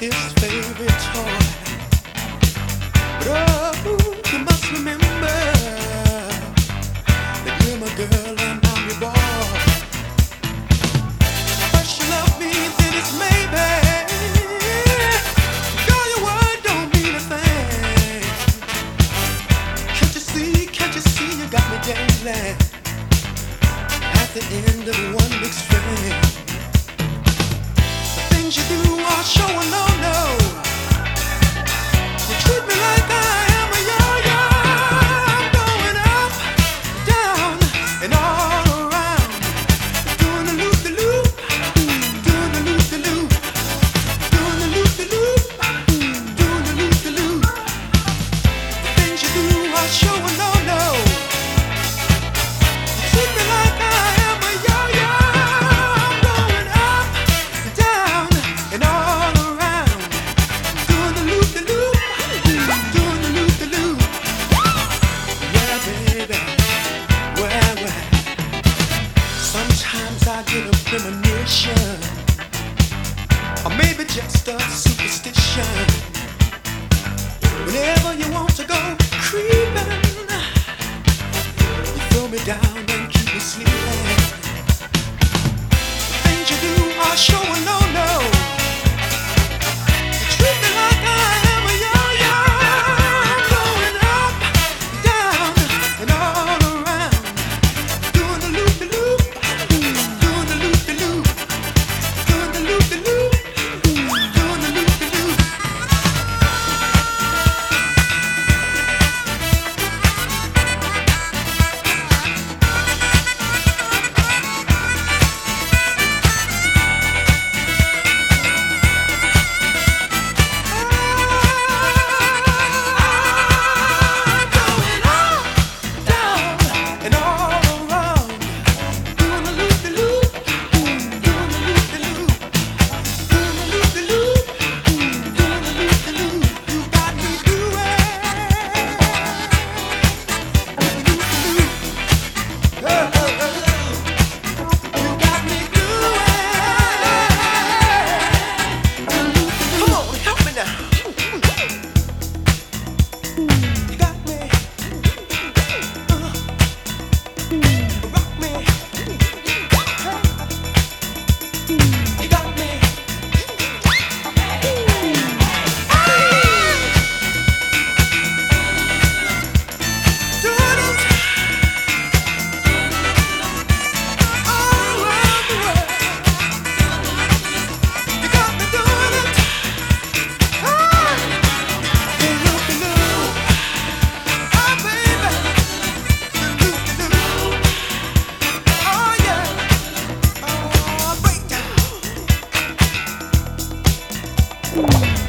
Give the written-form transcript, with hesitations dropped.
his favorite toy. But oh, you must remember that you're my girl and I'm your boy. First you love me, then it's maybe. Girl, your word don't mean a thing. Can't you see, you got me dangling at the end of one big string. The things you do are showing no. You treat me like I am a yo-yo. I'm going up, down, and all around. Doing the loop-de-loop, doing the loop-de-loop, doing the loop-de-loop, doing the loop-de-loop. The things you do are showing no. You treat me like I am a yo-yo. I'm going up, down, and all around. Doing the loop-de-loop, doing the loop-de-loop. Yeah, baby, well. Sometimes I get a premonition, or maybe just a superstition. Whenever you want to go creeping, you throw me down and keep me sleeping. Things you do are showing no. You treat me like I am a yo-yo. I'm going up, down, and all around. Doing the loop-de-loop, doing the loop-de-loop, doing the loop-de-loop, doing the loop-de-loop. Breakdown.